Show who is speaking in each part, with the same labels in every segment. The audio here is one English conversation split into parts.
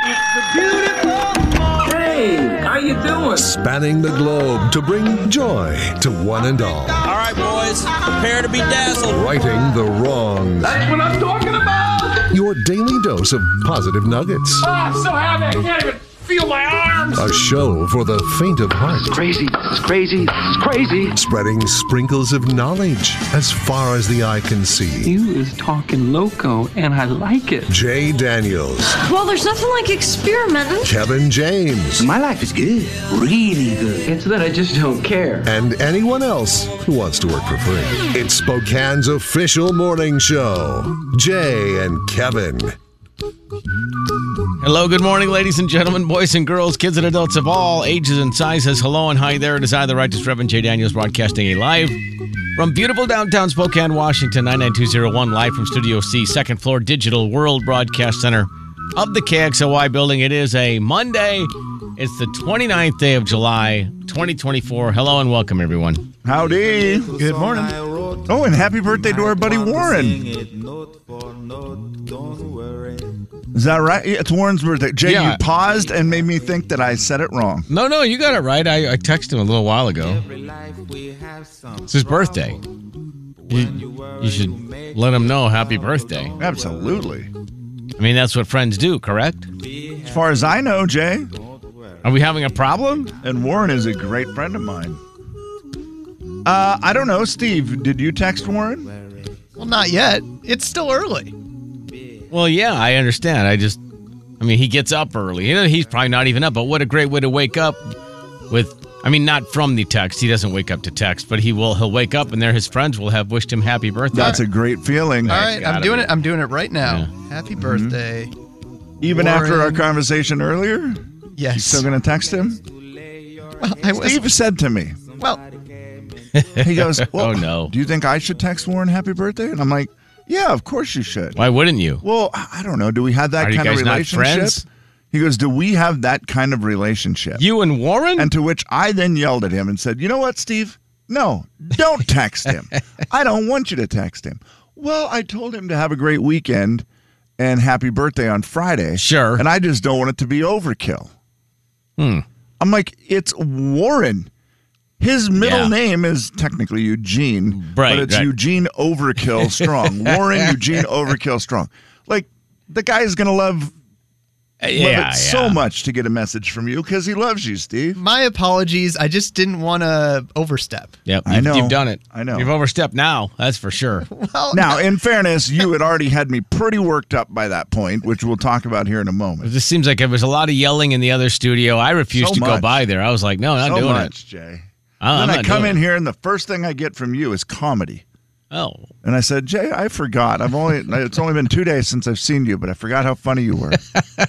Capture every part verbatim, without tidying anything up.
Speaker 1: It's a beautiful morning. Hey, how you doing?
Speaker 2: Spanning the globe to bring joy to one and all.
Speaker 3: All right, boys, prepare to be dazzled.
Speaker 2: Righting the wrongs.
Speaker 1: That's what I'm talking about.
Speaker 2: Your daily dose of positive nuggets.
Speaker 1: Ah, oh, so happy. I can't even feel my arms.
Speaker 2: A show for the faint of heart.
Speaker 4: It's crazy. It's crazy. It's crazy.
Speaker 2: Spreading sprinkles of knowledge as far as the eye can see.
Speaker 5: You is talking loco, and I like it.
Speaker 2: Jay Daniels.
Speaker 6: Well, there's nothing like experimenting.
Speaker 2: Kevin James.
Speaker 4: My life is good. Really good.
Speaker 5: It's that I just don't care.
Speaker 2: And anyone else who wants to work for free. It's Spokane's official morning show. Jay and Kevin.
Speaker 3: Hello, good morning, ladies and gentlemen, boys and girls, kids and adults of all ages and sizes. Hello and hi there. It is I, the Righteous Reverend Jay Daniels, broadcasting a live from beautiful downtown Spokane, Washington, nine nine two zero one, live from Studio C, second floor, Digital World Broadcast Center of the K X L Y building. It is a Monday. It's the twenty-ninth day of July, twenty twenty-four. Hello and welcome, everyone.
Speaker 7: Howdy. Good morning. Oh, and happy birthday to our buddy Warren. Is that right? Yeah, it's Warren's birthday. Jay,
Speaker 3: Yeah.
Speaker 7: you paused and made me think that I said it wrong.
Speaker 3: No, no, you got it right. I, I texted him a little while ago. It's his birthday. You, you should let him know happy birthday.
Speaker 7: Absolutely.
Speaker 3: I mean, that's what friends do, correct?
Speaker 7: As far as I know, Jay,
Speaker 3: Are we having a problem?
Speaker 7: and Warren is a great friend of mine. Uh, I don't know. Steve, did you text Warren?
Speaker 8: Well, not yet. It's still early.
Speaker 3: Well, yeah, I understand. I just, I mean, he gets up early. You know, he's probably not even up, but what a great way to wake up with, I mean, not from the text. He doesn't wake up to text, but he will, he'll wake up and there his friends will have wished him happy birthday.
Speaker 7: That's a great feeling.
Speaker 8: All right, I'm
Speaker 3: gotta
Speaker 8: doing
Speaker 3: be.
Speaker 8: it. I'm doing it right now.
Speaker 3: Yeah.
Speaker 8: Happy birthday.
Speaker 7: Even
Speaker 8: Warren.
Speaker 7: after our conversation earlier? You
Speaker 8: Yes.
Speaker 7: still going to text him?
Speaker 8: Well, I was,
Speaker 7: Steve said to me,
Speaker 8: well,
Speaker 7: he goes, well,
Speaker 3: Oh, no.
Speaker 7: do you think I should text Warren happy birthday? And I'm like, yeah, of course you should.
Speaker 3: Why wouldn't you?
Speaker 7: Well, I don't know. Do we have that
Speaker 3: Are you
Speaker 7: kind of
Speaker 3: guys not
Speaker 7: relationship?
Speaker 3: friends?
Speaker 7: He goes, do we have that kind of relationship?
Speaker 3: You and Warren?
Speaker 7: And to which I then yelled at him and said, you know what, Steve? No, don't text him. I don't want you to text him. Well, I told him to have a great weekend and happy birthday on Friday.
Speaker 3: Sure.
Speaker 7: And I just don't want it to be overkill.
Speaker 3: Hmm.
Speaker 7: I'm like, it's Warren. His middle
Speaker 3: Yeah.
Speaker 7: name is technically Eugene,
Speaker 3: Right,
Speaker 7: but it's
Speaker 3: right.
Speaker 7: Eugene Overkill Strong. Warren Eugene Overkill Strong. Like, the guy is going to love,
Speaker 3: Uh,
Speaker 7: love
Speaker 3: yeah,
Speaker 7: it so
Speaker 3: yeah.
Speaker 7: much to get a message from you because he loves you, Steve.
Speaker 8: my apologies. I just didn't want to overstep.
Speaker 3: Yep,
Speaker 7: I
Speaker 3: you've,
Speaker 7: know.
Speaker 3: you've done it.
Speaker 7: I know.
Speaker 3: You've overstepped now, that's for sure.
Speaker 8: Well,
Speaker 7: Now, in fairness, you had already had me pretty worked up by that point, which we'll talk about here in a
Speaker 3: It
Speaker 7: moment.
Speaker 3: just seems like there was a lot of yelling in the other studio. I refused
Speaker 7: So
Speaker 3: to go
Speaker 7: much.
Speaker 3: by there. I was like, no, not
Speaker 7: So
Speaker 3: doing
Speaker 7: much,
Speaker 3: it.
Speaker 7: Jay.
Speaker 3: I'm
Speaker 7: then I
Speaker 3: not
Speaker 7: come
Speaker 3: doing
Speaker 7: in
Speaker 3: it.
Speaker 7: here, and the first thing I get from you is comedy.
Speaker 3: Oh,
Speaker 7: And I said, Jay, I forgot. I've only it's only been two days since I've seen you, but I forgot how funny you were.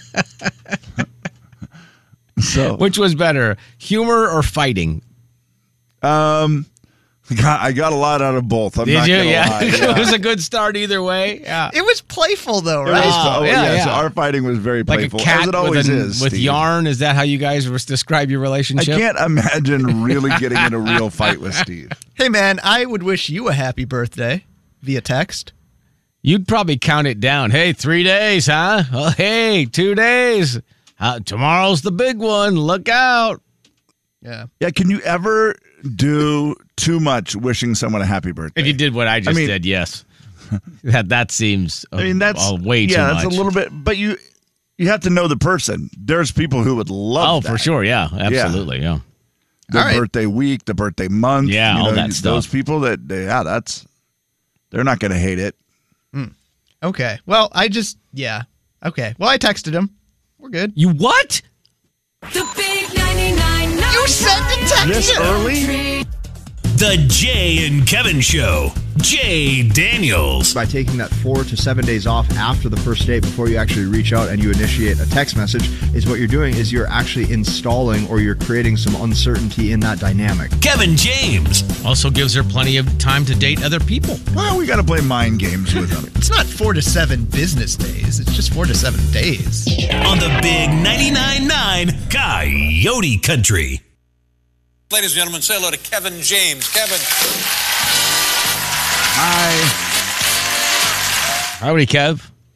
Speaker 7: so,
Speaker 3: which was better, humor or fighting?
Speaker 7: um, got, I got a lot out of both. I'm
Speaker 3: Did
Speaker 7: not
Speaker 3: you?
Speaker 7: gonna
Speaker 3: Yeah,
Speaker 7: lie.
Speaker 3: it
Speaker 7: Yeah.
Speaker 3: was a good start either way. Yeah,
Speaker 8: it was playful, though,
Speaker 7: It was-
Speaker 8: right?
Speaker 3: Oh,
Speaker 7: oh,
Speaker 3: yeah,
Speaker 7: yes,
Speaker 3: yeah.
Speaker 7: our fighting was very
Speaker 3: like
Speaker 7: playful,
Speaker 3: a cat
Speaker 7: as it always
Speaker 3: with, an-
Speaker 7: is.
Speaker 3: with
Speaker 7: Steve.
Speaker 3: yarn. Is that how you guys res- describe your
Speaker 7: I
Speaker 3: relationship?
Speaker 7: can't imagine really getting in a real fight with Steve.
Speaker 8: Hey, man, I would wish you a happy birthday via text.
Speaker 3: You'd probably count it down. Hey, three days, huh? Oh, hey, two days. Uh, tomorrow's the big one. Look out.
Speaker 8: Yeah.
Speaker 7: Yeah, can you ever do too much wishing someone a happy birthday?
Speaker 3: If you did what I just
Speaker 7: mean-
Speaker 3: did, yes. that that seems.
Speaker 7: I mean, that's
Speaker 3: uh, way too
Speaker 7: yeah,
Speaker 3: much.
Speaker 7: that's a little bit. But you you have to know the person. There's people who would love.
Speaker 3: Oh,
Speaker 7: that.
Speaker 3: for sure. Yeah, absolutely. Yeah.
Speaker 7: The
Speaker 8: All right.
Speaker 7: birthday week, the birthday month.
Speaker 3: Yeah,
Speaker 7: you
Speaker 3: all
Speaker 7: know,
Speaker 3: that
Speaker 7: you-
Speaker 3: stuff.
Speaker 7: Those people that they, yeah, that's they're not going to hate it.
Speaker 8: Okay. Well, I just, yeah. Okay. Well, I texted him. We're good.
Speaker 3: You what?
Speaker 6: The big ninety-nine nine.
Speaker 8: You said to text
Speaker 7: This
Speaker 8: him.
Speaker 7: early?
Speaker 9: The Jay and Kevin Show. Jay Daniels.
Speaker 10: By taking that four to seven days off after the first date before you actually reach out and you initiate a text message is what you're doing is you're actually installing or you're creating some uncertainty in that dynamic.
Speaker 9: Kevin James.
Speaker 3: Also gives her plenty of time to date other people.
Speaker 7: Well, we got to play mind games with them.
Speaker 8: It's not four to seven business days. It's just four to seven days.
Speaker 9: On the big ninety-nine point nine Coyote Country.
Speaker 11: Ladies and gentlemen, say hello to Kevin James. Kevin.
Speaker 7: Hi.
Speaker 3: Howdy, Kev.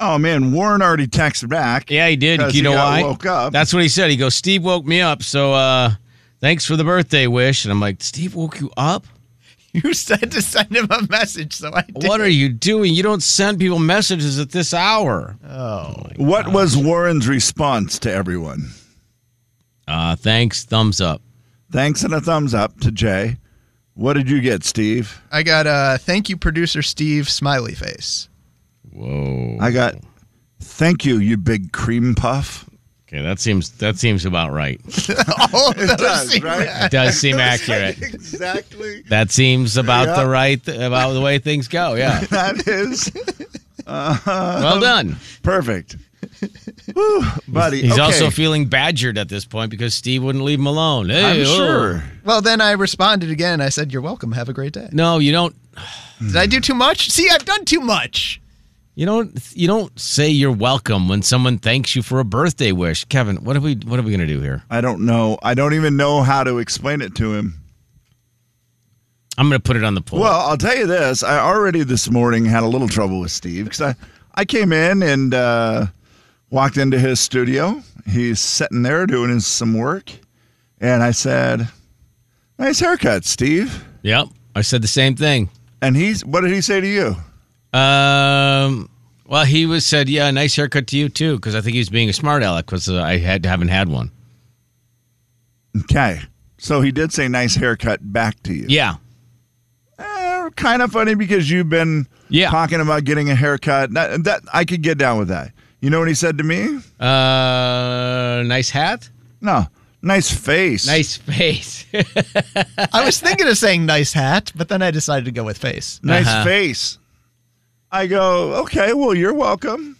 Speaker 7: Oh, man, Warren already texted back.
Speaker 3: Yeah, he did.
Speaker 7: 'cause
Speaker 3: You
Speaker 7: he
Speaker 3: know
Speaker 7: got
Speaker 3: why?
Speaker 7: woke up.
Speaker 3: That's what he said. He goes, Steve woke me up, so uh, thanks for the birthday wish. And I'm like, Steve woke you up?
Speaker 8: You said to send him a message, so I did.
Speaker 3: What are you doing? You don't send people messages at this hour.
Speaker 8: Oh.
Speaker 7: What was Warren's response to everyone?
Speaker 3: Uh, thanks, thumbs up.
Speaker 7: Thanks and a thumbs up to Jay. What did you get, Steve?
Speaker 8: I got a thank you, producer Steve, smiley face.
Speaker 3: Whoa.
Speaker 7: I got thank you, you big cream puff.
Speaker 3: Okay, that seems that seems about right.
Speaker 8: All of
Speaker 7: It
Speaker 8: those
Speaker 7: does,
Speaker 8: seem
Speaker 7: right?
Speaker 3: It does seem accurate.
Speaker 7: Exactly.
Speaker 3: That seems about
Speaker 7: Yeah.
Speaker 3: the right about the way things go. Yeah.
Speaker 7: That is uh,
Speaker 3: Well done.
Speaker 7: perfect. Whew, buddy.
Speaker 3: He's
Speaker 7: okay.
Speaker 3: also feeling badgered at this point because Steve wouldn't leave him alone. Hey,
Speaker 7: I'm
Speaker 3: oh.
Speaker 7: sure.
Speaker 8: Well, then I responded again. I said, "You're welcome. Have a great day."
Speaker 3: No, you don't.
Speaker 8: Did I do too much? See, I've done too much.
Speaker 3: You don't. You don't say you're welcome when someone thanks you for a birthday wish. Kevin, what are we? What are we gonna do here?
Speaker 7: I don't know. I don't even know how to explain it to him.
Speaker 3: I'm gonna put it on the poll.
Speaker 7: Well, I'll tell you this. I already this morning had a little trouble with Steve because I, I came in and uh, walked into his studio. He's sitting there doing his, some work. And I said, nice haircut, Steve.
Speaker 3: Yep. I said the same thing.
Speaker 7: And he's, what did he say to you?
Speaker 3: Um. Well, he was said, yeah, nice haircut to you too, because I think he was being a smart aleck because uh, I had haven't had one.
Speaker 7: Okay. So he did say nice haircut back to you.
Speaker 3: Yeah.
Speaker 7: Eh, kind of funny because you've been
Speaker 3: Yeah.
Speaker 7: talking about getting a haircut. That, that I could get down with that. You know what he said to me?
Speaker 3: Uh, nice hat.
Speaker 7: No. Nice face.
Speaker 3: Nice face.
Speaker 8: I was thinking of saying nice hat, but then I decided to go with face.
Speaker 7: Nice
Speaker 3: Uh-huh.
Speaker 7: face. I go, okay, well, you're welcome.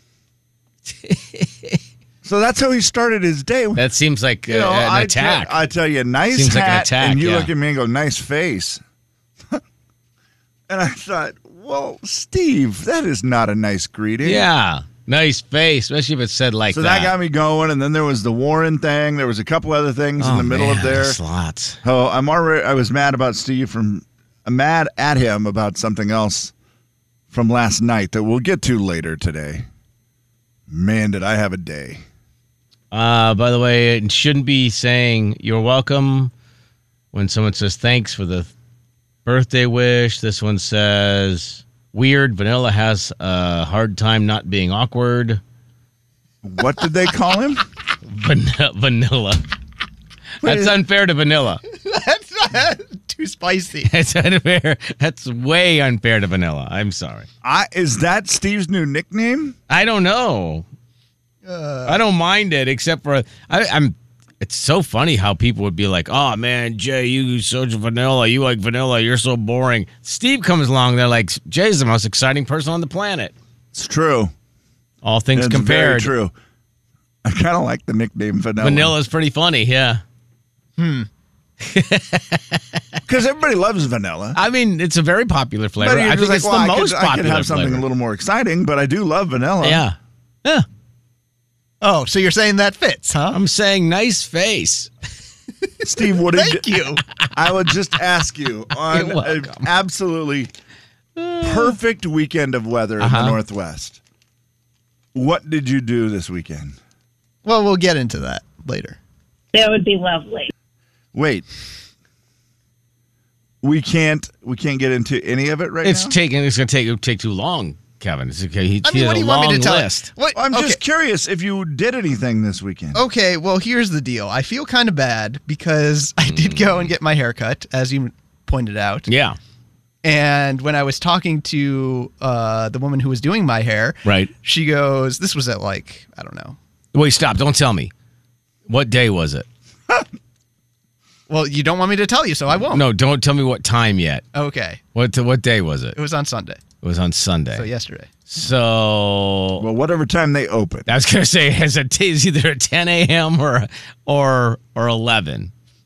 Speaker 7: So that's how he started his day.
Speaker 3: That seems like uh,
Speaker 7: You know,
Speaker 3: an
Speaker 7: I
Speaker 3: attack.
Speaker 7: Tell, I tell you, nice
Speaker 3: Seems like an
Speaker 7: hat,
Speaker 3: attack,
Speaker 7: and you
Speaker 3: yeah.
Speaker 7: look at me and go, nice face. And I thought, well, Steve, that is not a nice greeting.
Speaker 3: yeah. Nice face, especially if it's said like
Speaker 7: So
Speaker 3: that.
Speaker 7: that got me going, and then there was the Warren thing. There was a couple other things
Speaker 3: oh,
Speaker 7: in the middle
Speaker 3: man,
Speaker 7: of there.
Speaker 3: there's lots.
Speaker 7: Oh, I'm already. I was mad about Steve from. I'm mad at him about something else from last night that we'll get to later today. Man, did I have a day.
Speaker 3: Uh, by the way, it shouldn't be saying you're welcome when someone says thanks for the birthday wish. This one says weird. Vanilla has a hard time not being awkward.
Speaker 7: What did they call him?
Speaker 3: Van- vanilla. That's unfair to Vanilla.
Speaker 8: That's not too spicy.
Speaker 3: That's unfair. That's way unfair to Vanilla. I'm sorry.
Speaker 7: I, is that Steve's new nickname?
Speaker 3: I don't know.
Speaker 8: Uh,
Speaker 3: I don't mind it, except for I, I'm. It's so funny how people would be like, "Oh man, Jay, you such vanilla. You like vanilla. You're so boring." Steve comes along, they're like, "Jay's the most exciting person on the planet."
Speaker 7: It's true.
Speaker 3: All things
Speaker 7: It's
Speaker 3: compared,
Speaker 7: very true. I kind of like the nickname Vanilla.
Speaker 3: Vanilla's pretty funny. Yeah,
Speaker 7: Because everybody loves vanilla.
Speaker 3: I mean, it's a very popular flavor.
Speaker 7: But you're
Speaker 3: I
Speaker 7: just
Speaker 3: think it's
Speaker 7: like, well,
Speaker 3: the
Speaker 7: I
Speaker 3: most
Speaker 7: could,
Speaker 3: popular
Speaker 7: I could have something
Speaker 3: flavor.
Speaker 7: a little more exciting, but I do love vanilla.
Speaker 3: Yeah, yeah.
Speaker 8: oh, so you're saying that fits, huh?
Speaker 3: I'm saying nice face.
Speaker 7: Steve, what did
Speaker 8: Thank you.
Speaker 7: I would just ask you on
Speaker 3: You're
Speaker 7: an
Speaker 3: welcome.
Speaker 7: absolutely perfect weekend of weather in
Speaker 3: Uh-huh.
Speaker 7: the Northwest. What did you do this weekend?
Speaker 8: Well, we'll get into that later.
Speaker 12: That would be lovely.
Speaker 7: Wait. We can't we can't get into any of it right
Speaker 3: It's
Speaker 7: now?
Speaker 3: taking. It's going to take take too long, Kevin. It's okay. He,
Speaker 8: I
Speaker 3: he
Speaker 8: mean,
Speaker 3: has
Speaker 8: what do
Speaker 3: a
Speaker 8: you want me
Speaker 3: long
Speaker 8: to tell?
Speaker 3: list.
Speaker 8: What?
Speaker 7: I'm
Speaker 8: okay.
Speaker 7: just curious if you did anything this weekend.
Speaker 8: Okay, well, here's the deal. I feel kind of bad because I did go and get my hair cut, as you pointed out.
Speaker 3: Yeah.
Speaker 8: And when I was talking to uh, the woman who was doing my hair,
Speaker 3: Right.
Speaker 8: she goes, this was at like, I don't know.
Speaker 3: Wait, stop. Don't tell me. What day was it?
Speaker 8: Well, you don't want me to tell you, so I won't.
Speaker 3: No, don't tell me what time yet.
Speaker 8: Okay.
Speaker 3: What what day was it?
Speaker 8: It was on Sunday.
Speaker 3: It was on Sunday.
Speaker 8: So yesterday.
Speaker 3: So
Speaker 7: Well, whatever time they open.
Speaker 3: I was gonna say it's a t- it's either at ten a.m. or or or eleven.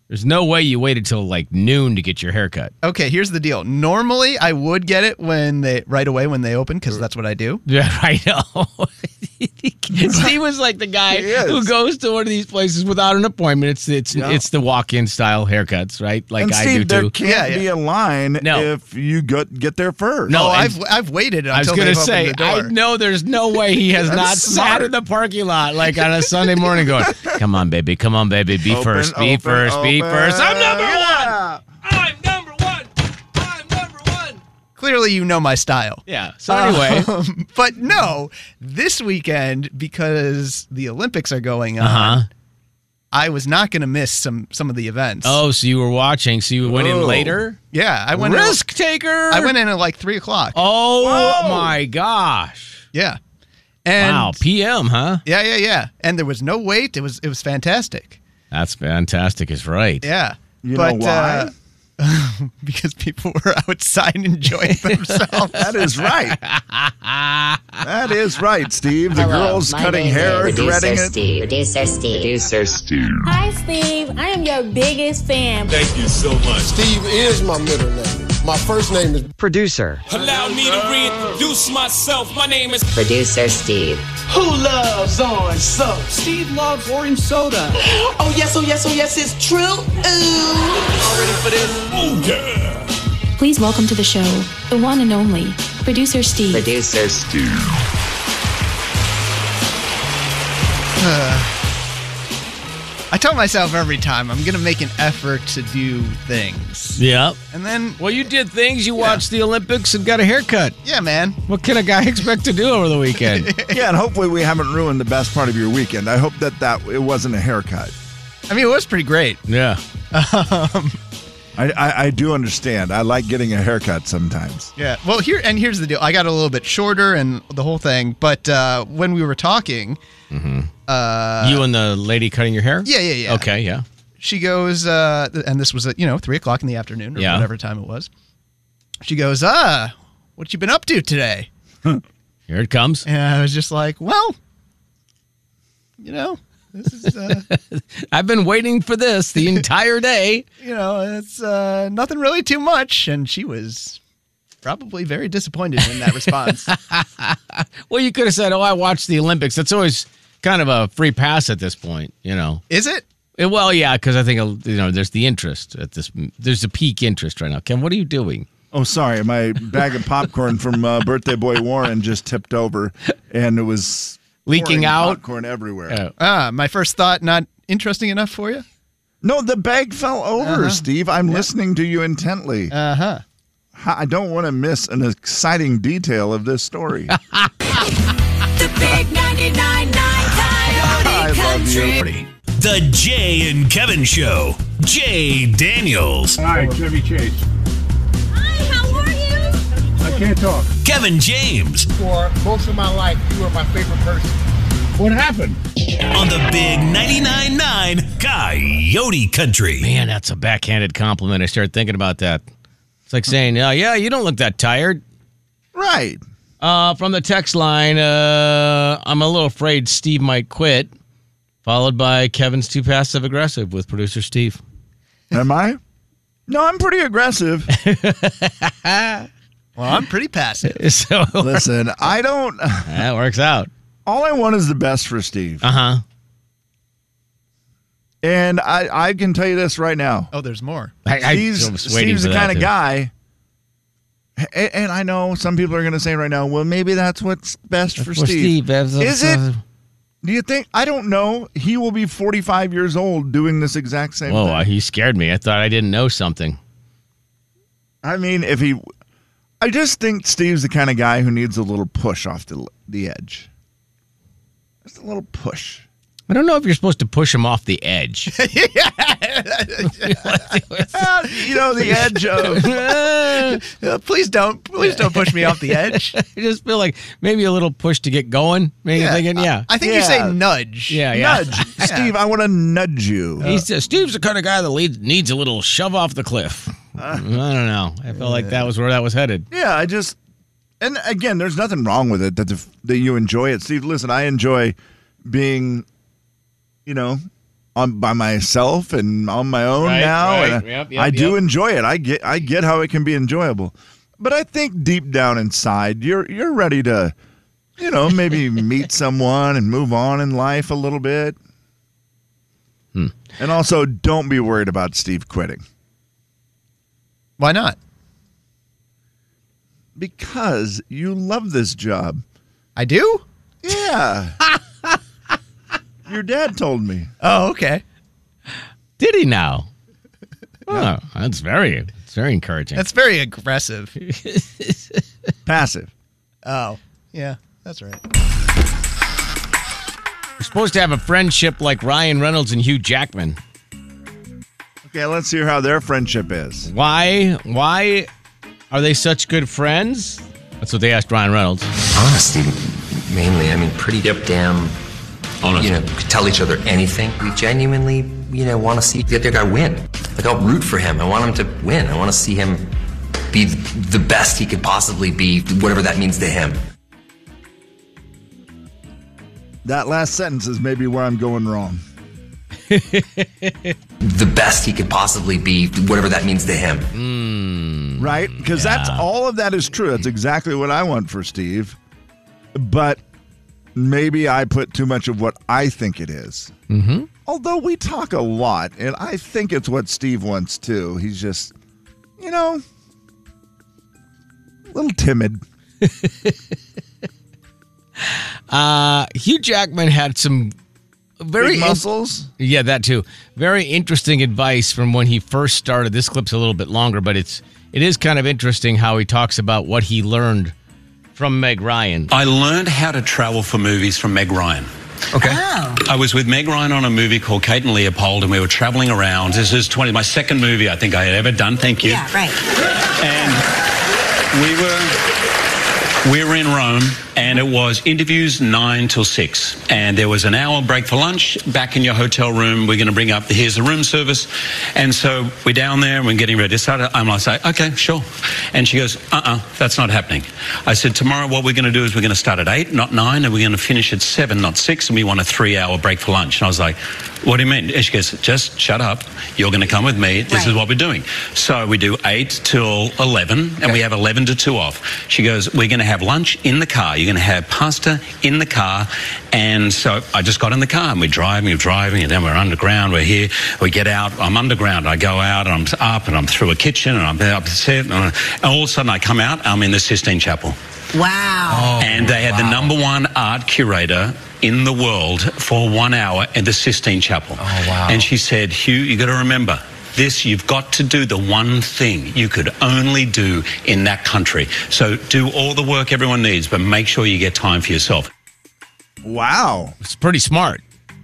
Speaker 3: There's no way you waited till like noon to get your haircut.
Speaker 8: Okay, here's the deal. Normally, I would get it when they right away when they open because that's what I do.
Speaker 3: Yeah, I know. Steve was like the guy
Speaker 7: He is.
Speaker 3: who goes to one of these places without an appointment. It's it's
Speaker 7: Yeah.
Speaker 3: it's the walk-in style haircuts, right? Like
Speaker 7: and
Speaker 3: I
Speaker 7: Steve,
Speaker 3: do
Speaker 7: there
Speaker 3: too.
Speaker 7: can't
Speaker 8: Yeah, yeah.
Speaker 7: be a line
Speaker 3: No.
Speaker 7: if you get get there first.
Speaker 3: No,
Speaker 8: oh,
Speaker 3: and-
Speaker 8: I've I've waited
Speaker 3: I was
Speaker 8: until
Speaker 3: gonna
Speaker 8: they've
Speaker 3: say,
Speaker 8: opened the
Speaker 3: I
Speaker 8: door.
Speaker 3: know there's no way he has
Speaker 7: That's
Speaker 3: not
Speaker 7: smart.
Speaker 3: sat in the parking lot like on a Sunday morning going, "Come on, baby, come on, baby, be
Speaker 7: Open,
Speaker 3: first, be
Speaker 7: open,
Speaker 3: first, be
Speaker 7: open.
Speaker 3: first." I'm number one.
Speaker 7: Yeah.
Speaker 3: I'm number one. I'm number one.
Speaker 8: Clearly, you know my style.
Speaker 3: Yeah. So anyway,
Speaker 8: Um, but no, this weekend because the Olympics are going on,
Speaker 3: uh huh.
Speaker 8: I was not going to miss some some of the events.
Speaker 3: Oh, so you were watching? So you went in
Speaker 7: Oh.
Speaker 3: later?
Speaker 8: yeah, I went
Speaker 3: Risk taker.
Speaker 8: In, I went in at like three o'clock.
Speaker 3: Oh
Speaker 7: Whoa.
Speaker 3: my gosh!
Speaker 8: Yeah, and
Speaker 3: Wow, P M, huh?
Speaker 8: yeah, yeah, yeah, and there was no wait. It was it was fantastic.
Speaker 3: That's fantastic. Is right.
Speaker 8: Yeah,
Speaker 7: You
Speaker 8: but,
Speaker 7: know why?
Speaker 8: Uh, because people were outside enjoying themselves.
Speaker 7: That is right. That is right, Steve. The
Speaker 13: Hello,
Speaker 7: girls
Speaker 13: my
Speaker 7: cutting
Speaker 13: name
Speaker 7: hair,
Speaker 13: is
Speaker 7: dreading
Speaker 13: Producer
Speaker 7: it.
Speaker 13: Steve. Producer Steve. Producer Steve.
Speaker 14: Hi, Steve. I am your biggest fan.
Speaker 15: Thank you so much.
Speaker 16: Steve is my middle name. My first name is
Speaker 13: Producer.
Speaker 15: Allow me to reintroduce myself. My name is
Speaker 13: Producer Steve.
Speaker 17: Who loves orange soda? Steve loves orange soda. Oh, yes, oh, yes, oh, yes, it's true. Ooh. All ready for this?
Speaker 15: Oh, yeah.
Speaker 18: Please welcome to the show, the one and only, Producer Steve.
Speaker 13: Producer Steve.
Speaker 8: Uh, I tell myself every time I'm going to make an effort to do things.
Speaker 3: Yep.
Speaker 8: And then,
Speaker 3: well, you did things. You watched the Olympics and got a haircut.
Speaker 8: Yeah, man.
Speaker 3: What can a guy expect to do over the weekend?
Speaker 7: Yeah, and hopefully we haven't ruined the best part of your weekend. I hope that, that it wasn't a haircut.
Speaker 8: I mean, it was pretty great.
Speaker 3: Yeah.
Speaker 8: Um,
Speaker 7: I, I, I do understand. I like getting a haircut sometimes.
Speaker 8: Yeah. Well, here and here's the deal. I got a little bit shorter and the whole thing, but uh, when we were talking,
Speaker 3: mm-hmm.
Speaker 8: uh,
Speaker 3: you and the lady cutting your hair?
Speaker 8: Yeah, yeah, yeah.
Speaker 3: Okay, yeah.
Speaker 8: She goes, uh, and this was at, you know, three o'clock in the afternoon or
Speaker 3: Yeah.
Speaker 8: whatever time it was. She goes, ah, what you been up to today?
Speaker 3: Here it comes.
Speaker 8: And I was just like, well, you know, this is, uh,
Speaker 3: I've been waiting for this the entire day.
Speaker 8: you know, it's uh, nothing really too much. And she was probably very disappointed in that response.
Speaker 3: Well, you could have said, oh, I watched the Olympics. That's always kind of a free pass at this point, you know.
Speaker 8: Is it?
Speaker 3: Eh, Well, yeah, because I think, uh, you know, there's the interest at this. There's a peak interest right now. Ken, what are you doing?
Speaker 7: Oh, sorry. My bag of popcorn from uh, Birthday Boy Warren just tipped over, and it was
Speaker 3: Leaking
Speaker 7: pouring
Speaker 3: out?
Speaker 7: popcorn everywhere.
Speaker 3: Oh.
Speaker 8: Ah, my first thought, not interesting enough for you?
Speaker 7: No, the bag fell over,
Speaker 8: Uh-huh.
Speaker 7: Steve. I'm listening to you intently.
Speaker 8: Uh-huh.
Speaker 7: I don't want to miss an exciting detail of this story.
Speaker 6: The big ninety-nine point nine Coyote Country.
Speaker 9: The Jay and Kevin Show. Jay Daniels.
Speaker 19: Hi, Chevy Chase.
Speaker 6: Hi, how are you?
Speaker 19: I can't talk.
Speaker 9: Kevin James.
Speaker 19: For most of my life, you were my favorite person. What happened?
Speaker 9: On the big ninety-nine point nine Coyote Country.
Speaker 3: Man, that's a backhanded compliment. I started thinking about that. It's like saying, uh, yeah, you don't look that tired.
Speaker 7: Right.
Speaker 3: Uh, from the text line, uh, I'm a little afraid Steve might quit. Followed by Kevin's too passive aggressive with producer Steve.
Speaker 7: Am I? No, I'm pretty aggressive.
Speaker 8: Well, I'm pretty passive.
Speaker 3: So
Speaker 7: Listen, I don't.
Speaker 3: that works out.
Speaker 7: All I want is the best for Steve.
Speaker 3: Uh huh.
Speaker 7: And I, I can tell you this right now.
Speaker 8: Oh, there's more.
Speaker 3: I, I
Speaker 7: Steve's,
Speaker 3: was waiting
Speaker 7: Steve's
Speaker 3: for
Speaker 7: the
Speaker 3: that
Speaker 7: kind of
Speaker 3: too.
Speaker 7: guy. And, and I know some people are going to say right now, well, maybe that's what's best for
Speaker 3: For
Speaker 7: Steve.
Speaker 3: Steve, that's-
Speaker 7: Is
Speaker 3: that's-
Speaker 7: it? Do you think? I don't know. He will be forty-five years old doing this exact same
Speaker 3: Whoa,
Speaker 7: thing.
Speaker 3: uh, he scared me. I thought I didn't know something.
Speaker 7: I mean, if he, I just think Steve's the kind of guy who needs a little push off the the edge. Just a little push.
Speaker 3: I don't know if you're supposed to push him off the edge.
Speaker 7: Uh, you know, the edge of.
Speaker 8: Uh, please don't, please don't push me off the edge.
Speaker 3: I just feel like maybe a little push to get going. Maybe
Speaker 8: Yeah,
Speaker 3: thinking, yeah.
Speaker 8: I think you say nudge.
Speaker 3: Yeah, yeah.
Speaker 7: Nudge. Steve, I want to nudge you.
Speaker 3: He's uh, Steve's the kind of guy that leads, needs a little shove off the cliff. I don't know. I felt like that was where that was headed.
Speaker 7: Yeah, I just. And again, there's nothing wrong with it that the, that you enjoy it, Steve. Listen, I enjoy being, you know, on by myself and on my own
Speaker 3: Right,
Speaker 7: now.
Speaker 3: right.
Speaker 7: And I,
Speaker 3: Yep, yep,
Speaker 7: I do
Speaker 3: yep.
Speaker 7: enjoy it. I get I get how it can be enjoyable. But I think deep down inside, you're you're ready to, you know, maybe meet someone and move on in life a little bit.
Speaker 3: Hmm.
Speaker 7: And also, don't be worried about Steve quitting.
Speaker 8: Why not?
Speaker 7: Because you love this job.
Speaker 8: I do?
Speaker 7: Yeah. Your dad told me.
Speaker 8: Oh, okay.
Speaker 3: Did he now? Oh, that's very, it's very encouraging.
Speaker 8: That's very aggressive.
Speaker 7: Passive.
Speaker 8: Oh, yeah, that's right.
Speaker 3: You're supposed to have a friendship like Ryan Reynolds and Hugh Jackman.
Speaker 7: Okay, let's hear how their friendship is.
Speaker 3: Why? Why are they such good friends? That's what they asked Ryan Reynolds.
Speaker 13: Honesty, mainly. I mean, pretty damn. Honest. You know, tell each other anything. We genuinely, you know, want to see the other guy win. Like, I'll root for him. I want him to win. I want to see him be the best he could possibly be, whatever that means to him.
Speaker 7: That last sentence is maybe where I'm going wrong.
Speaker 13: The best he could possibly be, whatever that means to him.
Speaker 3: Mm,
Speaker 7: right? Because
Speaker 3: yeah.
Speaker 7: that's all of that is true. That's exactly what I want for Steve. But maybe I put too much of what I think it is.
Speaker 3: Mm-hmm.
Speaker 7: Although we talk a lot, and I think it's what Steve wants too. He's just, you know, a little timid.
Speaker 3: uh, Hugh Jackman had some very
Speaker 7: Big muscles.
Speaker 3: In- yeah, that too. Very interesting advice from when he first started. This clip's a little bit longer, but it's it is kind of interesting how he talks about what he learned from Meg Ryan.
Speaker 11: I learned how to travel for movies from Meg Ryan.
Speaker 13: Okay.
Speaker 6: Oh.
Speaker 11: I was with Meg Ryan on a movie called Kate and Leopold, and we were traveling around. This is twenty, my second movie I think I had ever done. Thank you.
Speaker 6: Yeah, right.
Speaker 11: And we were we were in Rome, and it was interviews nine till six, and there was an hour break for lunch. Back in your hotel room, we're going to bring up the, here's the room service, and so we're down there and we're getting ready to start. I'm like, say, okay, sure, and she goes, uh-uh, that's not happening. I said, tomorrow what we're going to do is we're going to start at eight, not nine, and we're going to finish at seven, not six, and we want a three-hour break for lunch. And I was like, what do you mean? And she goes, just shut up. You're going to come with me. This
Speaker 6: Right.
Speaker 11: is what we're doing. So we do eight till eleven, and we have eleven to two off. She goes, we're going to have lunch in the car. You're going to have pasta in the car. And so I just got in the car, and we're driving, we're driving, and then we're underground. We're here. We get out. I'm underground. I go out, and I'm up, and I'm through a kitchen, and I'm upset. And all of a sudden, I come out. I'm in the Sistine Chapel.
Speaker 6: Wow.
Speaker 11: And they had the number one art curator in the world for one hour at the Sistine Chapel.
Speaker 13: Oh, wow.
Speaker 11: And she said, Hugh, you got to remember, this, you've got to do the one thing you could only do in that country. So do all the work everyone needs, but make sure you get time for yourself.
Speaker 7: Wow.
Speaker 3: It's pretty smart.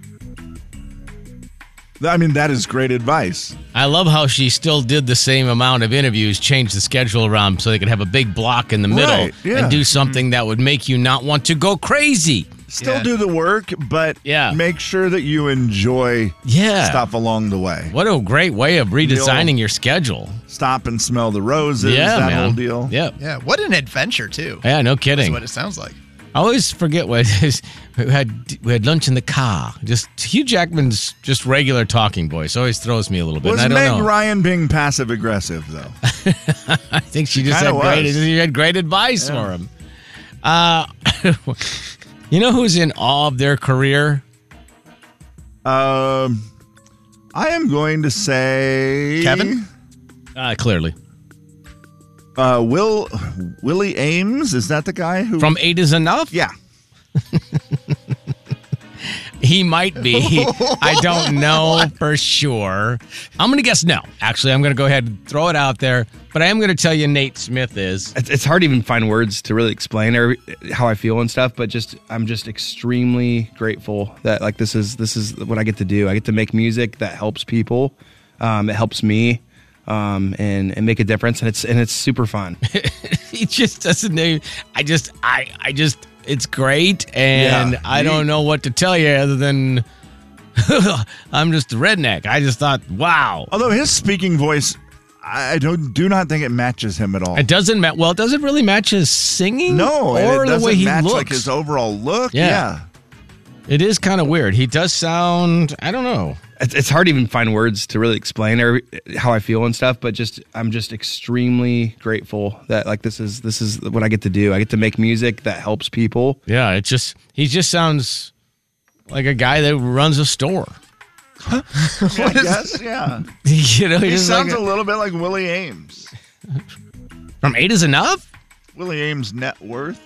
Speaker 7: I mean, that is great advice.
Speaker 3: I love how she still did the same amount of interviews, changed the schedule around so they could have a big block in the middle
Speaker 7: Right, yeah.
Speaker 3: and do something that would make you not want to go crazy.
Speaker 7: Still
Speaker 8: Yeah.
Speaker 7: do the work, but
Speaker 3: Yeah.
Speaker 7: make sure that you enjoy
Speaker 3: Yeah.
Speaker 7: stuff along the way.
Speaker 3: What a great way of redesigning your schedule.
Speaker 7: Stop and smell the roses,
Speaker 3: Yeah,
Speaker 7: that
Speaker 3: man.
Speaker 7: whole deal.
Speaker 3: Yeah.
Speaker 8: Yeah, what an adventure, too.
Speaker 3: Yeah, no
Speaker 8: That's
Speaker 3: kidding.
Speaker 8: what it sounds like.
Speaker 3: I always forget what it is. We had we had lunch in the car. Just Hugh Jackman's just regular talking voice always throws me a little bit.
Speaker 7: Was
Speaker 3: and I
Speaker 7: Meg
Speaker 3: don't know.
Speaker 7: Ryan being passive aggressive though?
Speaker 3: I think she just had
Speaker 7: Kinda
Speaker 3: great.
Speaker 7: was.
Speaker 3: She had great advice
Speaker 7: Yeah.
Speaker 3: for him. Uh, you know who's in awe of their career?
Speaker 7: Um, I am going to say
Speaker 8: Kevin?
Speaker 3: Uh, clearly,
Speaker 7: Uh, Will Willie Ames, is that the guy who
Speaker 3: from Eight Is Enough.
Speaker 7: Yeah.
Speaker 3: He might be. I don't know for sure. I'm going to guess no. Actually, I'm going to go ahead and throw it out there. But I am going to tell you Nate Smith is.
Speaker 20: It's, it's hard to even find words to really explain every, how I feel and stuff. But just I'm just extremely grateful that like this is this is what I get to do. I get to make music that helps people. Um, it helps me. Um, and, and make a difference, and it's and it's super fun.
Speaker 3: He just doesn't know. I just, I, I just, it's great, and
Speaker 7: Yeah.
Speaker 3: I don't know what to tell you other than I'm just a redneck. I just thought, wow.
Speaker 7: Although his speaking voice, I don't do not think it matches him at all.
Speaker 3: It doesn't match. Well, it doesn't really match his singing.
Speaker 7: No, and
Speaker 3: or
Speaker 7: it
Speaker 3: the
Speaker 7: doesn't
Speaker 3: way he
Speaker 7: match
Speaker 3: looks.
Speaker 7: like his overall look.
Speaker 3: Yeah.
Speaker 7: Yeah.
Speaker 3: It is kind of weird. He does sound, I don't know.
Speaker 20: It's, it's hard to even find words to really explain every, how I feel and stuff, but just I'm just extremely grateful that like this is this is what I get to do. I get to make music that helps people.
Speaker 3: Yeah, it just he just sounds like a guy that runs a store.
Speaker 7: I guess, yeah.
Speaker 3: You know,
Speaker 7: he
Speaker 3: just
Speaker 7: sounds
Speaker 3: like
Speaker 7: a, little bit like Willie Ames.
Speaker 3: From Eight is Enough?
Speaker 7: Willie Ames' net worth.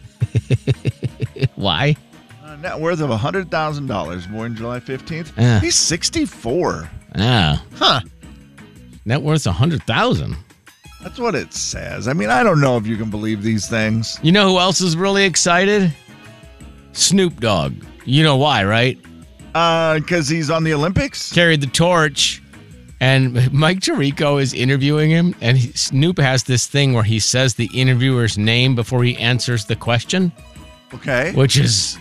Speaker 3: Why?
Speaker 7: Uh, net worth of one hundred thousand dollars, born July fifteenth.
Speaker 3: Yeah.
Speaker 7: He's sixty-four.
Speaker 3: Yeah.
Speaker 7: Huh.
Speaker 3: Net worth one hundred thousand dollars.
Speaker 7: That's what it says. I mean, I don't know if you can believe these things.
Speaker 3: You know who else is really excited? Snoop Dogg. You know why, right?
Speaker 7: Uh, because he's on the Olympics?
Speaker 3: Carried the torch. And Mike Tirico is interviewing him, and he, Snoop has this thing where he says the interviewer's name before he answers the question.
Speaker 7: Okay.
Speaker 3: Which is,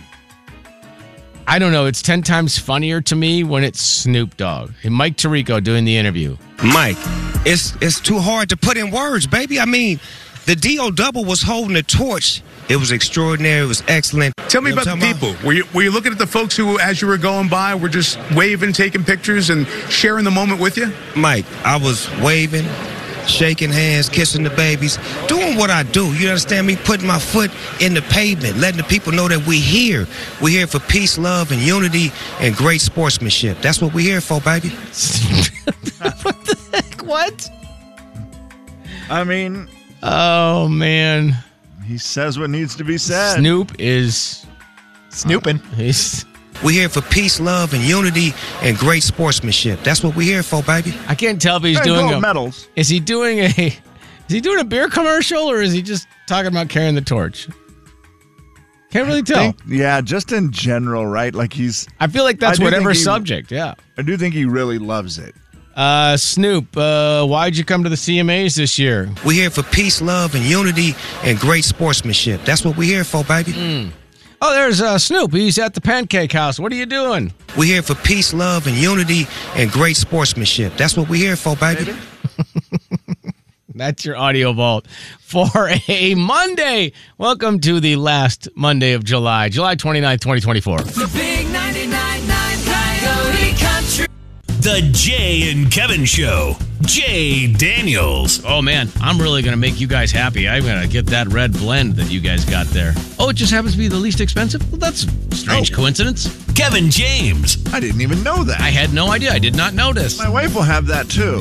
Speaker 3: I don't know, it's ten times funnier to me when it's Snoop Dogg. And Mike Tirico doing the interview.
Speaker 21: Mike, it's it's too hard to put in words, baby. I mean, the D O double was holding the torch. It was extraordinary. It was excellent.
Speaker 22: Tell me
Speaker 21: You know
Speaker 22: about
Speaker 21: what
Speaker 22: the
Speaker 21: I'm talking
Speaker 22: people. Were you, were you looking at the folks who, as you were going by, were just waving, taking pictures, and sharing the moment with you?
Speaker 21: Mike, I was waving, shaking hands, kissing the babies, doing what I do. You understand me? Putting my foot in the pavement, letting the people know that we're here. We're here for peace, love, and unity, and great sportsmanship. That's what we're here for, baby.
Speaker 3: What the heck? What?
Speaker 7: I mean,
Speaker 3: oh, man.
Speaker 7: He says what needs to be said.
Speaker 3: Snoop is
Speaker 8: snooping.
Speaker 3: Uh, he's
Speaker 21: We're here for peace, love, and unity, and great sportsmanship. That's what we're here for, baby.
Speaker 3: I can't tell if he's
Speaker 7: Hey,
Speaker 3: doing
Speaker 7: gold
Speaker 3: a
Speaker 7: medals.
Speaker 3: Is he doing a is he doing a beer commercial or is he just talking about carrying the torch? Can't really tell.
Speaker 7: Think- yeah, just in general, right? Like he's.
Speaker 3: I feel like that's
Speaker 7: I do
Speaker 3: whatever
Speaker 7: think he-
Speaker 3: subject. Yeah.
Speaker 7: I do think he really loves it.
Speaker 3: Uh, Snoop, uh, why'd you come to the C M As this year?
Speaker 21: We're here for peace, love, and unity, and great sportsmanship. That's what we're here for, baby.
Speaker 3: Mm. Oh, there's uh, Snoop. He's at the Pancake House. What are you doing?
Speaker 21: We're here for peace, love, and unity, and great sportsmanship. That's what we're here for, baby.
Speaker 3: That's your audio vault for a Monday. Welcome to the last Monday of July, July twenty-ninth, twenty twenty-four.
Speaker 6: The big ninety-nine point nine Coyote Country.
Speaker 9: The Jay and Kevin Show. Jay Daniels.
Speaker 3: Oh, man, I'm really going to make you guys happy. I'm going to get that red blend that you guys got there. Oh, it just happens to be the least expensive? Well, that's a strange
Speaker 7: Oh.
Speaker 3: coincidence.
Speaker 9: Kevin James.
Speaker 7: I didn't even know that.
Speaker 3: I had no idea. I did not notice.
Speaker 7: My wife will have that too.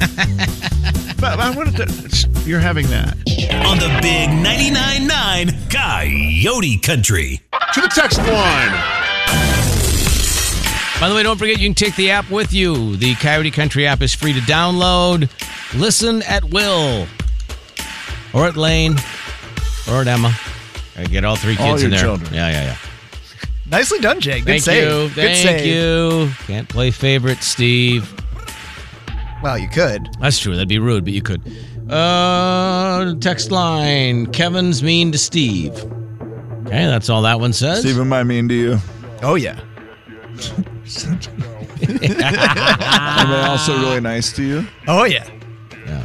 Speaker 7: But I wanted to. You're having that.
Speaker 9: On the big ninety-nine point nine Coyote Country.
Speaker 16: To the text line.
Speaker 3: By the way, don't forget you can take the app with you. The Coyote Country app is free to download. Listen at will. Or at Lane. Or at Emma. I get all three kids
Speaker 7: All
Speaker 3: in
Speaker 7: your
Speaker 3: there.
Speaker 7: children.
Speaker 3: Yeah, yeah, yeah.
Speaker 8: Nicely done, Jay. Good
Speaker 3: Thank
Speaker 8: save.
Speaker 3: you.
Speaker 8: Good
Speaker 3: Thank
Speaker 8: save.
Speaker 3: you. Can't play favorite, Steve.
Speaker 8: Well, you could.
Speaker 3: That's true. That'd be rude, but you could. Uh, text line. Kevin's mean to Steve. Okay, that's all that one says.
Speaker 7: Steve, am I mean to you?
Speaker 8: Oh, yeah.
Speaker 7: Am I also really nice to you?
Speaker 8: Oh, yeah.
Speaker 3: Yeah.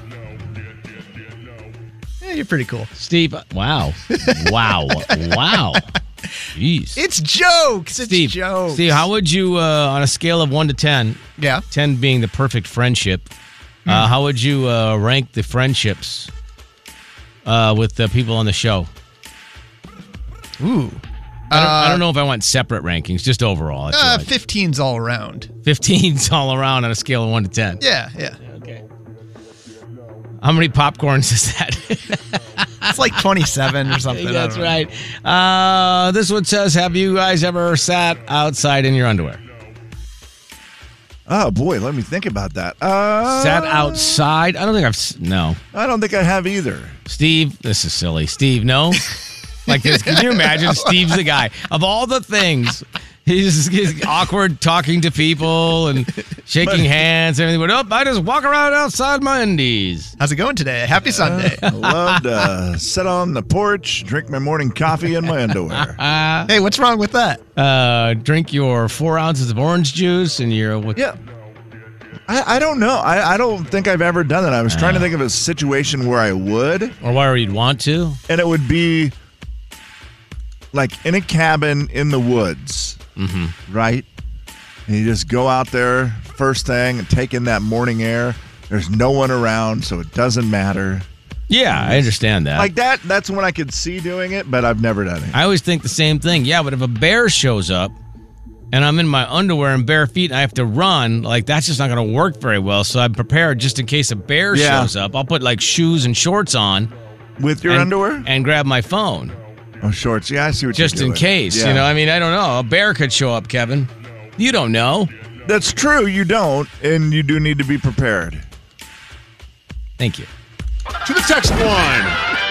Speaker 8: Yeah, you're pretty cool.
Speaker 3: Steve, wow. Wow. Wow. Jeez.
Speaker 8: It's jokes. It's
Speaker 3: Steve,
Speaker 8: jokes.
Speaker 3: Steve, how would you, uh, on a scale of one to ten,
Speaker 8: Yeah.
Speaker 3: ten being the perfect friendship, uh, how would you uh, rank the friendships uh, with the people on the show?
Speaker 8: Ooh.
Speaker 3: I don't, I don't know if I want separate rankings, just overall. I feel
Speaker 8: Uh,
Speaker 3: like.
Speaker 8: fifteen's all around.
Speaker 3: fifteen's all around on a scale of one to ten.
Speaker 8: Yeah, yeah.
Speaker 3: Okay. How many popcorns is that?
Speaker 8: It's like twenty-seven or something. I
Speaker 3: That's
Speaker 8: don't know.
Speaker 3: right. Uh, this one says, have you guys ever sat outside in your underwear?
Speaker 7: Oh boy, let me think about that. Uh,
Speaker 3: Sat outside? I don't think I've... s- No.
Speaker 7: I don't think I have either.
Speaker 3: Steve, this is silly. Steve, no? Like this. Can you imagine? Steve's the guy. Of all the things, he's, he's awkward talking to people and shaking
Speaker 7: But-
Speaker 3: hands and everything. But, oh, I just walk around outside my undies.
Speaker 8: How's it going today? Happy Sunday.
Speaker 7: I love to sit on the porch, drink my morning coffee in my underwear.
Speaker 3: Uh,
Speaker 8: Hey, what's wrong with that?
Speaker 3: uh, drink your four ounces of orange juice and your...
Speaker 7: Yeah. I, I don't know. I, I don't think I've ever done that. I was trying to think of a situation where I would.
Speaker 3: Or where you'd want to.
Speaker 7: And it would be like in a cabin in the woods.
Speaker 3: Mm-hmm.
Speaker 7: right? And you just go out there first thing and take in that morning air. There's no one around, so it doesn't matter.
Speaker 3: Yeah, I understand that.
Speaker 7: Like that, that's when I could see doing it, but I've never done it.
Speaker 3: I always think the same thing. Yeah, but if a bear shows up and I'm in my underwear and bare feet and I have to run, like that's just not going to work very well. So I'm prepared just in case a bear
Speaker 7: Yeah.
Speaker 3: shows up. I'll put like shoes and shorts on.
Speaker 7: With your
Speaker 3: and,
Speaker 7: underwear?
Speaker 3: And grab my phone.
Speaker 7: Oh, shorts. Yeah, I see what
Speaker 3: Just
Speaker 7: you're doing.
Speaker 3: in case.
Speaker 7: Yeah.
Speaker 3: You know, I mean, I don't know. A bear could show up, Kevin. You don't know.
Speaker 7: That's true. You don't, and you do need to be prepared.
Speaker 3: Thank you.
Speaker 16: To the text line.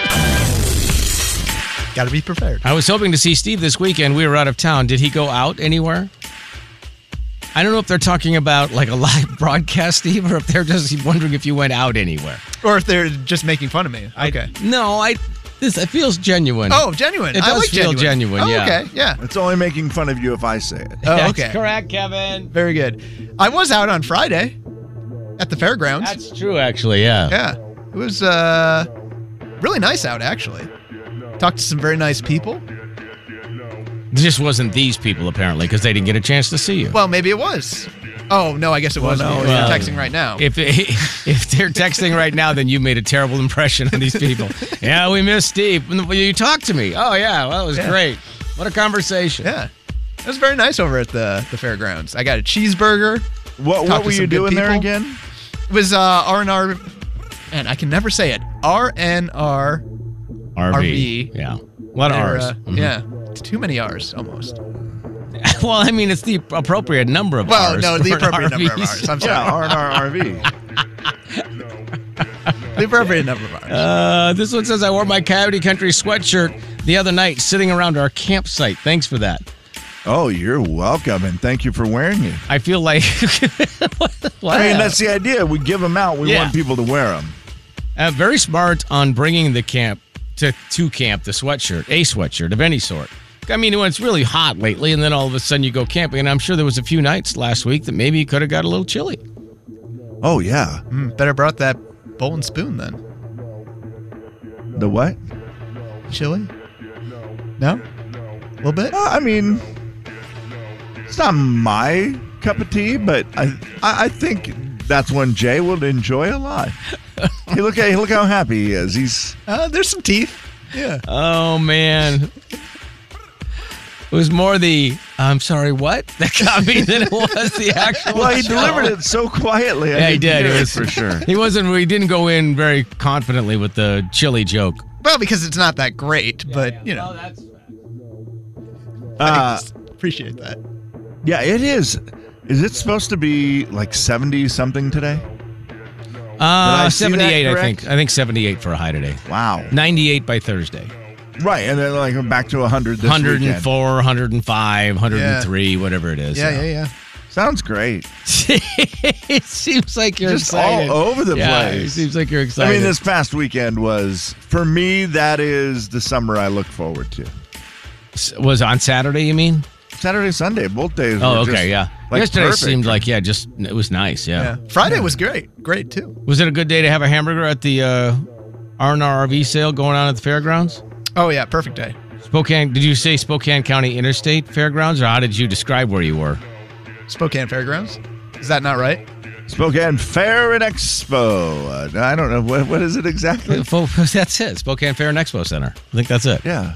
Speaker 8: Got to be prepared.
Speaker 3: I was hoping to see Steve this weekend. We were out of town. Did he go out anywhere? I don't know if they're talking about like a live broadcast, Steve, or if they're just wondering if you went out anywhere.
Speaker 8: Or if they're just making fun of me. Okay.
Speaker 3: I, no, I. This it feels genuine.
Speaker 8: Oh, genuine.
Speaker 3: It
Speaker 8: I
Speaker 3: does
Speaker 8: like
Speaker 3: feel
Speaker 8: genuine.
Speaker 3: genuine.
Speaker 8: Oh,
Speaker 3: yeah.
Speaker 8: okay. Yeah.
Speaker 7: It's only making fun of you if I say it.
Speaker 8: Oh,
Speaker 3: That's
Speaker 8: okay.
Speaker 3: correct, Kevin.
Speaker 8: Very good. I was out on Friday at the fairgrounds.
Speaker 3: That's true, actually. Yeah.
Speaker 8: Yeah. It was uh, really nice out, actually. Talked to some very nice people.
Speaker 3: It just wasn't these people, apparently, because they didn't get a chance to see you.
Speaker 8: Well, maybe it was. Oh, no, I guess it
Speaker 3: Well,
Speaker 8: wasn't.
Speaker 3: no,
Speaker 8: If
Speaker 3: well,
Speaker 8: You're texting right now.
Speaker 3: If if they're texting right now, then you made a terrible impression on these people. Yeah, we missed Steve. You talked to me. Oh, yeah. Well, it was
Speaker 8: Yeah.
Speaker 3: great. What a conversation.
Speaker 8: Yeah. It was very nice over at the, the fairgrounds. I got a cheeseburger.
Speaker 7: What
Speaker 8: talked
Speaker 7: What
Speaker 8: to
Speaker 7: were
Speaker 8: some
Speaker 7: you
Speaker 8: good
Speaker 7: doing there
Speaker 8: people.
Speaker 7: again?
Speaker 8: It was uh, R and R, and I can never say it. R N R
Speaker 3: R V.
Speaker 8: R V.
Speaker 3: Yeah. A lot of
Speaker 8: They're,
Speaker 3: R's.
Speaker 8: uh,
Speaker 3: Mhm.
Speaker 8: Yeah. It's too many R's, almost.
Speaker 3: Well, I mean, it's the appropriate number of
Speaker 8: Well,
Speaker 3: R's.
Speaker 8: no, the
Speaker 3: for an
Speaker 8: appropriate number of
Speaker 3: R V.
Speaker 8: R's. I'm sorry.
Speaker 7: Yeah, R and R R V.
Speaker 8: The appropriate number of R's.
Speaker 3: Uh, this one says, I wore my Coyote Country sweatshirt the other night sitting around our campsite. Thanks for that.
Speaker 7: Oh, you're welcome, and thank you for wearing it.
Speaker 3: I feel like... What?
Speaker 7: I mean, that's the idea. We give them out. We
Speaker 3: Yeah.
Speaker 7: want people to wear them.
Speaker 3: Uh, very smart on bringing the camp to, to camp, the sweatshirt, a sweatshirt of any sort. I mean, when it's really hot lately, and then all of a sudden you go camping, and I'm sure there was a few nights last week that maybe you could have got a little chilly.
Speaker 7: Oh, yeah.
Speaker 8: Mm, better brought that bowl and spoon then.
Speaker 7: The what?
Speaker 8: Chili? No? A little bit?
Speaker 7: Uh, I mean, it's not my cup of tea, but I I, I think that's one Jay will enjoy a lot. Hey, look at look how happy he is. He's
Speaker 8: Uh, there's some teeth. Yeah.
Speaker 3: Oh, man. It was more the, I'm sorry, what? That got me than it was the actual
Speaker 7: well, he
Speaker 3: show.
Speaker 7: delivered it so quietly. I
Speaker 3: Yeah, he
Speaker 7: didn't
Speaker 3: did.
Speaker 7: hear
Speaker 3: It
Speaker 7: it
Speaker 3: was
Speaker 7: for sure.
Speaker 3: He wasn't. We didn't go in very confidently with the chili joke.
Speaker 8: Well, because it's not that great, but, you know.
Speaker 3: that's
Speaker 7: Uh,
Speaker 8: appreciate that.
Speaker 7: yeah, it is. Is it supposed to be like seventy something today?
Speaker 3: Uh,
Speaker 7: I see that
Speaker 3: seventy-eight, I
Speaker 7: correct?
Speaker 3: think. I think seventy-eight for a high today.
Speaker 7: Wow.
Speaker 3: ninety-eight by Thursday.
Speaker 7: Right, and then like back to one hundred this
Speaker 3: one
Speaker 7: weekend.
Speaker 3: oh four, one oh five, one oh three, whatever it is.
Speaker 8: Yeah, yeah, yeah.
Speaker 7: Sounds great.
Speaker 3: It seems like you're
Speaker 7: Just
Speaker 3: excited.
Speaker 7: all over the
Speaker 3: Yeah,
Speaker 7: place.
Speaker 3: It seems like you're excited.
Speaker 7: I mean, this past weekend was, for me, that is the summer I look forward to.
Speaker 3: was on Saturday, you mean?
Speaker 7: Saturday, Sunday, both days.
Speaker 3: Oh,
Speaker 7: were
Speaker 3: okay,
Speaker 7: just,
Speaker 3: yeah.
Speaker 7: like,
Speaker 3: Yesterday
Speaker 7: perfect.
Speaker 3: seemed like, yeah, just, it was nice, yeah.
Speaker 8: Yeah. Friday was great. Great, too.
Speaker 3: Was it a good day to have a hamburger at the uh, R and R R V sale going on at the fairgrounds?
Speaker 8: Oh, yeah, perfect day.
Speaker 3: Spokane, did you say Spokane County Interstate Fairgrounds, or how did you describe where you were?
Speaker 8: Spokane Fairgrounds. Is that not right?
Speaker 7: Spokane Fair and Expo. Uh, I don't know. What, what is it exactly?
Speaker 3: That's it. Spokane Fair and Expo Center. I think that's it.
Speaker 7: Yeah.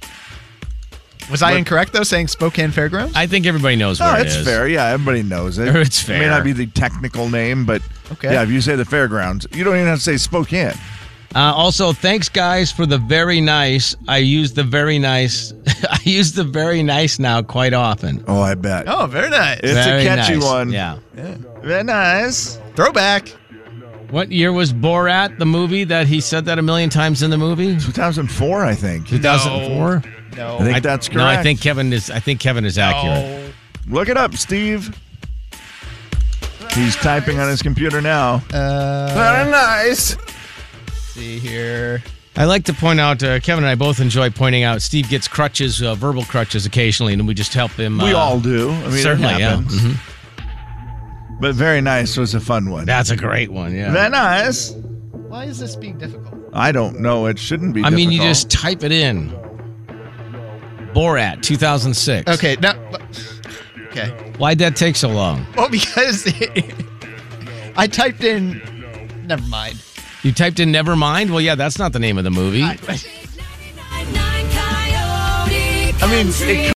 Speaker 8: Was I incorrect, though, saying Spokane Fairgrounds?
Speaker 3: I think everybody knows
Speaker 7: Oh,
Speaker 3: where it
Speaker 7: it's
Speaker 3: is.
Speaker 7: fair. Yeah, everybody knows it.
Speaker 3: It's
Speaker 7: It may
Speaker 3: fair.
Speaker 7: not be the technical name, but
Speaker 8: Okay.
Speaker 7: yeah, if you say the fairgrounds, you don't even have to say Spokane.
Speaker 3: Uh, also, thanks, guys, for the very nice. I use the very nice. I use the very nice now quite often.
Speaker 7: Oh, I bet.
Speaker 8: Oh, very nice.
Speaker 7: It's
Speaker 3: Very
Speaker 7: a catchy
Speaker 3: nice.
Speaker 7: one.
Speaker 3: Yeah.
Speaker 8: Yeah.
Speaker 7: Very nice.
Speaker 8: Throwback.
Speaker 3: What year was Borat, the movie that he said that a million times in the movie?
Speaker 7: two thousand four, I think.
Speaker 3: two thousand four?
Speaker 8: No.
Speaker 7: I think that's correct.
Speaker 3: No, I think Kevin is. I think Kevin is accurate.
Speaker 8: No.
Speaker 7: Look it up, Steve. He's typing on his computer now.
Speaker 8: Uh,
Speaker 7: Very nice.
Speaker 8: see here.
Speaker 3: I like to point out, uh, Kevin and I both enjoy pointing out Steve gets crutches, uh, verbal crutches occasionally, and we just help him.
Speaker 7: We
Speaker 3: uh,
Speaker 7: all do. I mean,
Speaker 3: certainly,
Speaker 7: it
Speaker 3: yeah.
Speaker 7: happens.
Speaker 3: Mhm.
Speaker 7: But very nice was a fun one.
Speaker 3: That's a great one, yeah.
Speaker 7: Very nice.
Speaker 8: Why is this being difficult?
Speaker 7: I don't know. It shouldn't be
Speaker 3: I mean, you
Speaker 7: difficult.
Speaker 3: just type it in. Borat, two thousand six.
Speaker 8: Okay, now. Okay.
Speaker 3: Why'd that take so long?
Speaker 8: Well, because I typed in. Never mind.
Speaker 3: You typed in Nevermind? Well, yeah, that's not the name of the movie.
Speaker 8: I, I mean, it